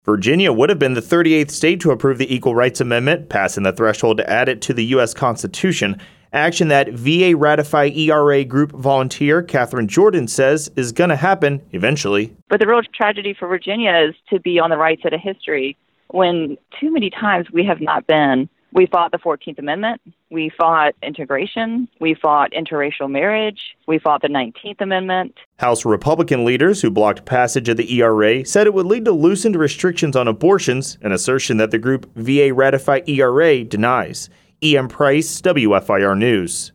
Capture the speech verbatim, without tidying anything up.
Virginia would have been the thirty-eighth state to approve the Equal Rights Amendment, passing the threshold to add it to the U S Constitution, action that V A Ratify E R A group volunteer Catherine Jordan says is going to happen eventually. But the real tragedy for Virginia is to be on the right side of history when too many times we have not been. We fought the fourteenth Amendment. We fought integration. We fought interracial marriage. We fought the nineteenth Amendment. House Republican leaders who blocked passage of the E R A said it would lead to loosened restrictions on abortions, an assertion that the group V A Ratify E R A denies. E M Price, W F I R News.